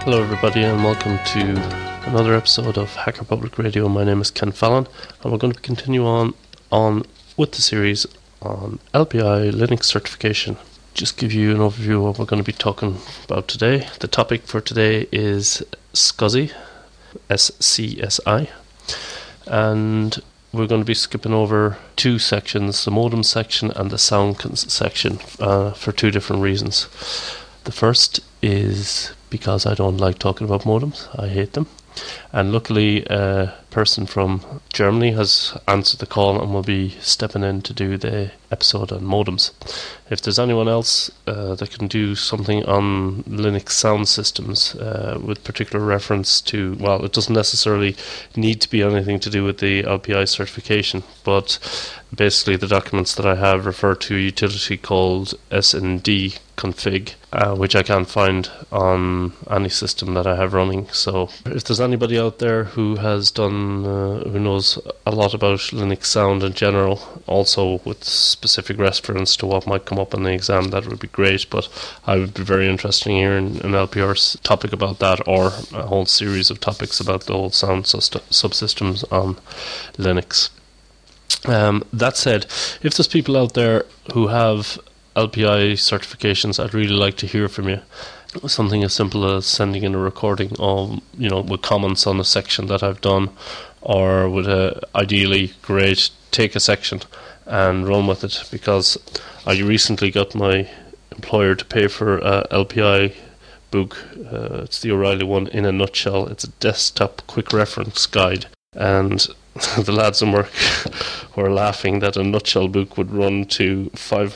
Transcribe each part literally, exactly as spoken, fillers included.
Hello everybody and welcome to another episode of Hacker Public Radio. My name is Ken Fallon and we're going to continue on, on with the series on L P I Linux certification. Just give you an overview of what we're going to be talking about today. The topic for today is SCSI, S C S I, and we're going to be skipping over two sections, the modem section and the sound cons- section, uh, for two different reasons. The first is because I don't like talking about modems. I hate them. And luckily a person from Germany has answered the call and will be stepping in to do the episode on modems. If there's anyone else uh, that can do something on Linux sound systems uh, with particular reference to, well, it doesn't necessarily need to be anything to do with the L P I certification, but basically the documents that I have refer to a utility called S N D config, uh, which I can't find on any system that I have running. So if there's anybody out there who has done, uh, who knows a lot about Linux sound in general, also with specific reference to what might come up in the exam, that would be great. But I would be very interested in hearing an L P R's topic about that, or a whole series of topics about the whole sound sust- subsystems on Linux. Um, that said, if there's people out there who have L P I certifications, I'd really like to hear from you. Something as simple as sending in a recording of, you know, with comments on a section that I've done, or with a, ideally, great, take a section and run with it, because I recently got my employer to pay for a L P I book. Uh, it's the O'Reilly one in a nutshell. It's a desktop quick reference guide, and the lads in work were laughing that a nutshell book would run to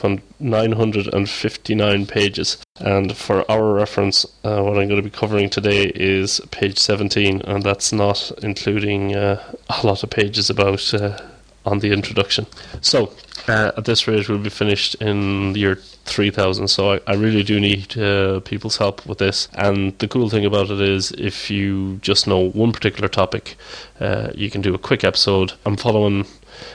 nine hundred fifty-nine pages. And for our reference, uh, what I'm going to be covering today is page seventeen, and that's not including uh, a lot of pages about uh, on the introduction. So uh, at this rate, we'll be finished in the year three thousand, so I, I really do need uh, people's help with this. And the cool thing about it is, if you just know one particular topic, uh, you can do a quick episode. I'm following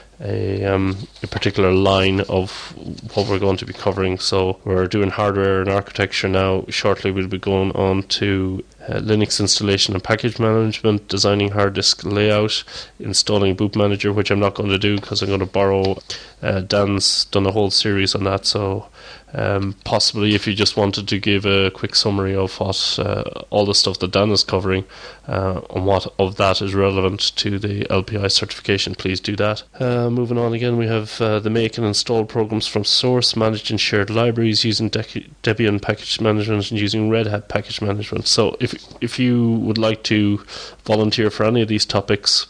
a, um, a particular line of what we're going to be covering. So we're doing hardware and architecture now. Shortly we'll be going on to uh, Linux installation and package management, designing hard disk layout, installing boot manager, which I'm not going to do because I'm going to borrow uh, Dan's done a whole series on that. So Um, possibly if you just wanted to give a quick summary of what uh, all the stuff that Dan is covering, uh, and what of that is relevant to the L P I certification, please do that. Uh, moving on again, we have uh, the make and install programs from source, managed and shared libraries using De- Debian package management and using Red Hat package management. So if if you would like to volunteer for any of these topics,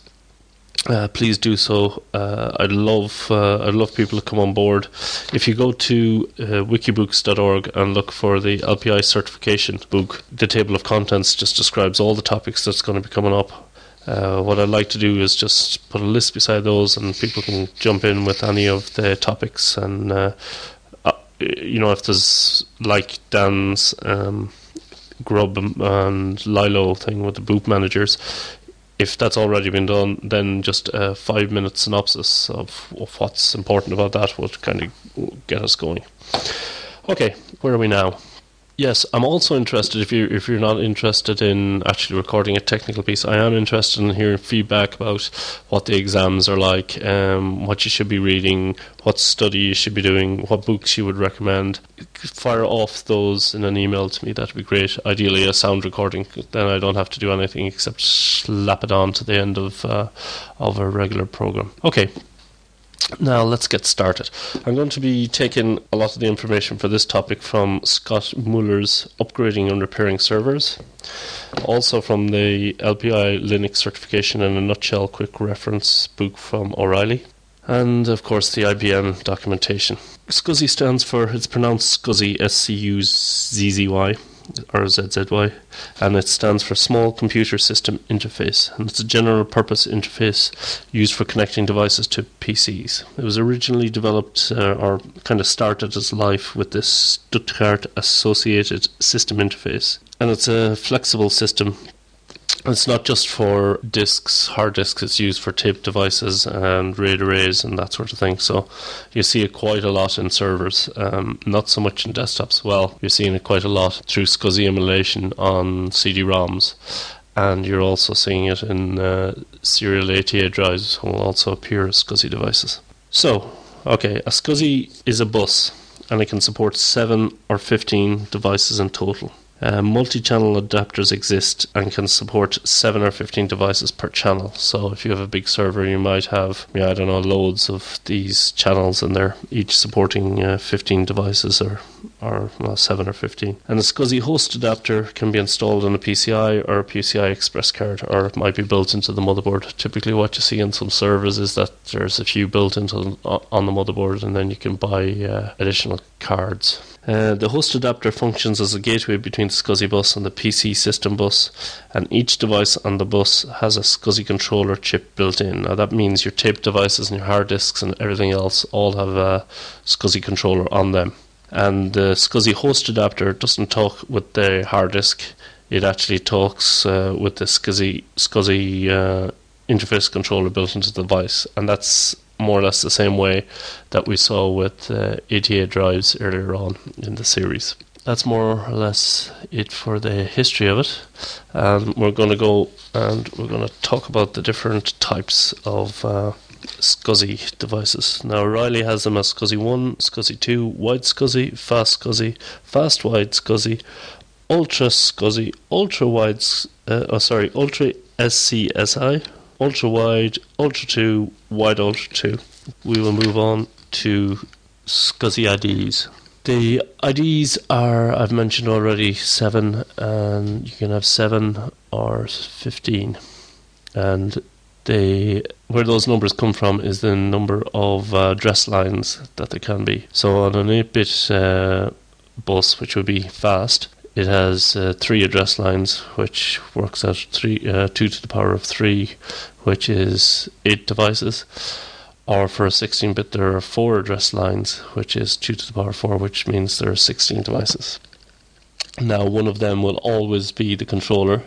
Uh, please do so. Uh, I'd love uh, I'd love people to come on board. If you go to uh, wikibooks dot org and look for the L P I certification book, the table of contents just describes all the topics that's going to be coming up. Uh, what I'd like to do is just put a list beside those, and people can jump in with any of the topics. And uh, uh, you know, if there's like Dan's um, Grub and Lilo thing with the boot managers, if that's already been done, then just a five minute synopsis of, of what's important about that would kind of get us going. Okay, where are we now? Yes, I'm also interested, if you're, if you're not interested in actually recording a technical piece, I am interested in hearing feedback about what the exams are like, um, what you should be reading, what study you should be doing, what books you would recommend. Fire off those in an email to me, that'd be great. Ideally a sound recording, then I don't have to do anything except slap it on to the end of, uh, of a regular program. Okay. Now let's get started. I'm going to be taking a lot of the information for this topic from Scott Muller's Upgrading and Repairing Servers, also from the L P I Linux Certification in a Nutshell Quick Reference book from O'Reilly, and of course the I B M documentation. SCSI stands for, it's pronounced SCSI, S C U Z Z Y, or Z Z Y, and it stands for Small Computer System Interface, and it's a general purpose interface used for connecting devices to P Cs. It was originally developed, uh, or kind of started its life with this Stuttgart Associated System Interface, and it's a flexible system It's not just for disks, hard disks, it's used for tape devices and RAID arrays and that sort of thing. So you see it quite a lot in servers, um, not so much in desktops. Well, you're seeing it quite a lot through SCSI emulation on C D ROMs, and you're also seeing it in uh, serial A T A drives, which will also appear as SCSI devices. So, okay, a SCSI is a bus, and it can support seven or fifteen devices in total. Uh, multi-channel adapters exist and can support seven or fifteen devices per channel. So if you have a big server, you might have, yeah, I don't know, loads of these channels, and they're each supporting uh, fifteen devices, or or well, seven or fifteen. And a SCSI host adapter can be installed on a P C I or a P C I Express card, or it might be built into the motherboard. Typically what you see in some servers is that there's a few built into on the motherboard, and then you can buy uh, additional cards. Uh, the host adapter functions as a gateway between the SCSI bus and the P C system bus, and each device on the bus has a SCSI controller chip built in. Now that means your tape devices and your hard disks and everything else all have a SCSI controller on them. And the SCSI host adapter doesn't talk with the hard disk, it actually talks uh, with the SCSI, SCSI uh, interface controller built into the device, and that's more or less the same way that we saw with uh, A T A drives earlier on in the series. That's more or less it for the history of it. Um, we're going to go and we're going to talk about the different types of uh, SCSI devices. Now, Riley has them as SCSI one, SCSI two, wide SCSI, fast SCSI, fast wide SCSI, ultra SCSI, ultra wide, uh, oh sorry, ultra S C S I, ultra wide, ultra two, wide ultra two. We will move on to SCSI I Ds. The I Ds are, I've mentioned already, seven, and you can have seven or fifteen. And they, where those numbers come from is the number of uh, address lines that there can be. So on an eight-bit uh, bus, which would be fast, it has uh, three address lines, which works out three, uh, two to the power of three, which is eight devices. Or for a sixteen-bit, there are four address lines, which is two to the power of four, which means there are sixteen devices. Now, one of them will always be the controller,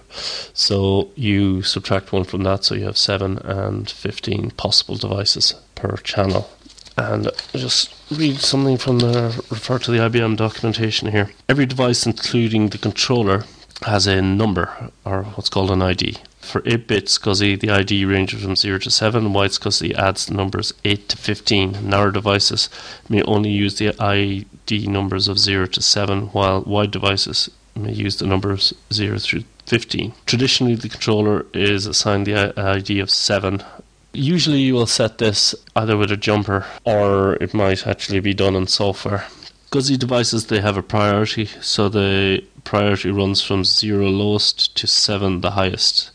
so you subtract one from that, so you have seven and fifteen possible devices per channel. And I'll just read something from the, refer to the I B M documentation here. Every device, including the controller, has a number, or what's called an I D. For eight-bit SCSI, the I D ranges from zero to seven. Wide SCSI adds the numbers eight to fifteen. Narrow devices may only use the I D numbers of zero to seven, while wide devices may use the numbers zero through fifteen. Traditionally, the controller is assigned the I D of seven. Usually you will set this either with a jumper, or it might actually be done in software. SCSI devices, they have a priority, so the priority runs from zero lowest to seven the highest.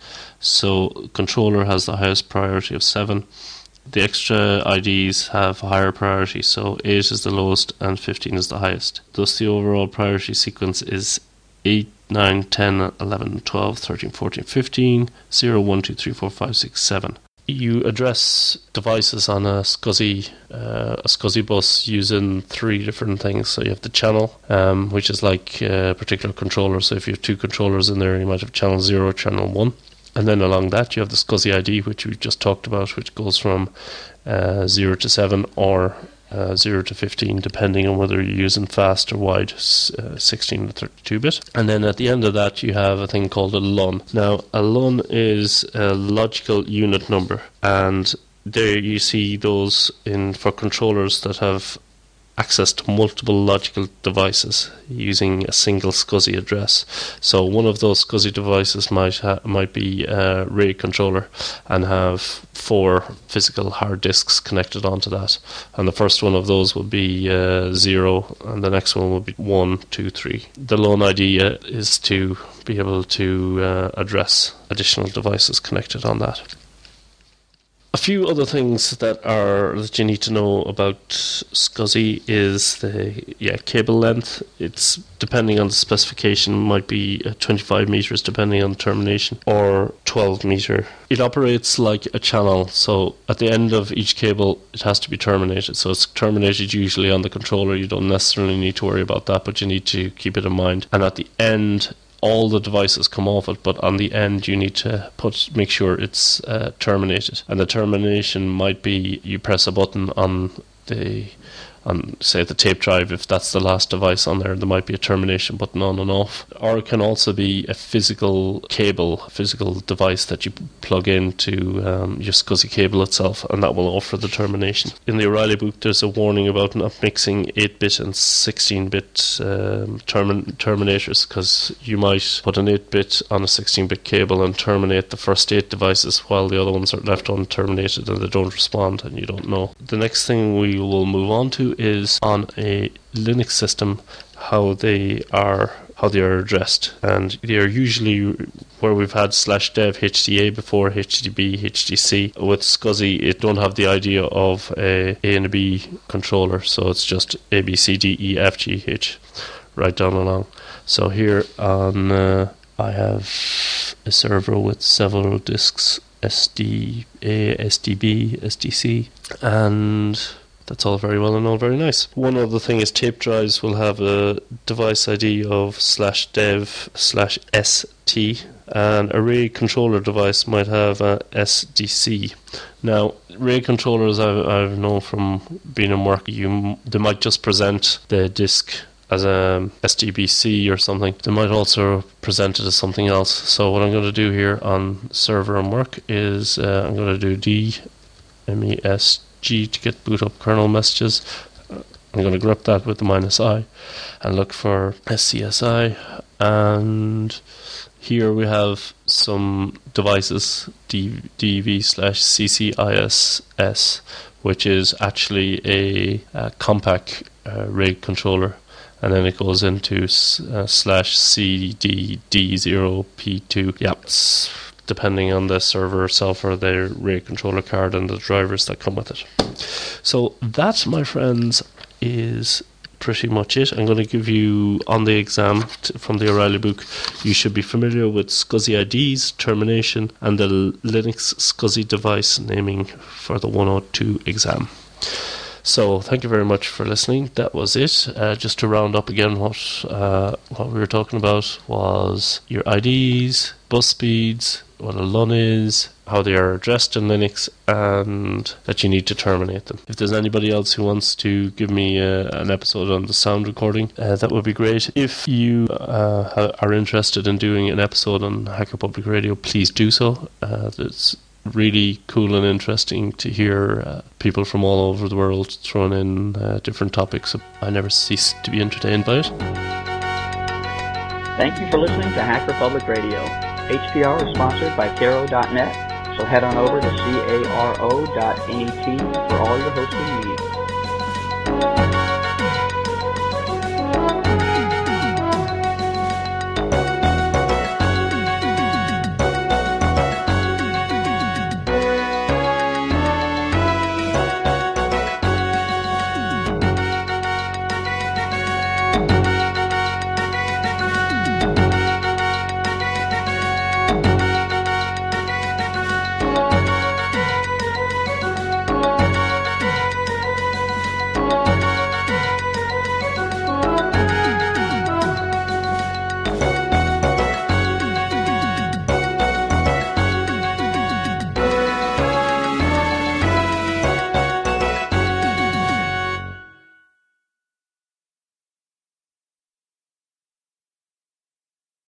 So controller has the highest priority of seven. The extra I Ds have a higher priority, so eight is the lowest and fifteen is the highest. Thus the overall priority sequence is eight, nine, ten, eleven, twelve, thirteen, fourteen, fifteen, zero, one, two, three, four, five, six, seven. You address devices on a SCSI, uh, a SCSI bus using three different things. So you have the channel, um, which is like a particular controller. So if you have two controllers in there, you might have channel zero, channel one. And then along that, you have the SCSI I D, which we just talked about, which goes from uh, zero to seven or uh, zero to fifteen, depending on whether you're using fast or wide, uh, sixteen or thirty-two bit. And then at the end of that, you have a thing called a L U N. Now, a L U N is a logical unit number, and there you see those in for controllers that have access to multiple logical devices using a single SCSI address. So one of those SCSI devices might ha- might be a RAID controller and have four physical hard disks connected onto that. And the first one of those will be uh, zero, and the next one will be one, two, three. The L U N idea is to be able to uh, address additional devices connected on that. A few other things that are that you need to know about SCSI is the yeah cable length. It's depending on the specification, might be twenty-five meters depending on the termination, or twelve meter. It operates like a channel, so at the end of each cable it has to be terminated. So it's terminated usually on the controller. You don't necessarily need to worry about that, but you need to keep it in mind. And at the end all the devices come off it, but on the end you need to put make sure it's uh, terminated. And the termination might be you press a button on the on say the tape drive. If that's the last device on there, there might be a termination button on and off. Or it can also be a physical cable, a physical device that you plug into um, your SCSI cable itself, and that will offer the termination. In the O'Reilly book there's a warning about not mixing eight-bit and sixteen-bit um, term- terminators, because you might put an eight-bit on a sixteen-bit cable and terminate the first eight devices while the other ones are left unterminated and they don't respond and you don't know. The next thing we will move on to is on a Linux system how they are how they are addressed, and they are usually where we've had slash dev H D A before, H D B, H D C. With SCSI it don't have the idea of a A and a B controller, so it's just A, B, C, D, E, F, G, H right down along. So here on uh, I have a server with several disks, S D A, S D B, S D C, and that's all very well and all very nice. One other thing is tape drives will have a device I D of slash dev slash ST, and a RAID controller device might have a S D C. Now, RAID controllers I've, I've known from being in work, you they might just present the disk as a S D B C or something. They might also present it as something else. So what I'm going to do here on server and work is uh, I'm going to do D M E S G to get boot up kernel messages. I'm going to grep that with the minus I and look for S C S I, and here we have some devices, D V slash C C I S S, which is actually a, a compact uh, RAID controller, and then it goes into uh, slash C D D zero P two. Yeah, it's depending on the server itself or the RAID controller card and the drivers that come with it. So that, my friends, is pretty much it. I'm going to give you on the exam t- from the O'Reilly book, you should be familiar with SCSI I Ds, termination, and the Linux SCSI device naming for the one oh two exam. So thank you very much for listening. That was it. Uh, just to round up again, what uh, what we were talking about was your I Ds, bus speeds, what a L U N is, how they are addressed in Linux, and that you need to terminate them. If there's anybody else who wants to give me uh, an episode on the sound recording, uh, that would be great. If you uh, are interested in doing an episode on Hacker Public Radio, please do so. Uh, it's really cool and interesting to hear uh, people from all over the world throwing in uh, different topics. I never cease to be entertained by it. Thank you for listening to Hacker Public Radio. H P R is sponsored by Caro dot net, so head on over to caro dot net for all your hosting needs.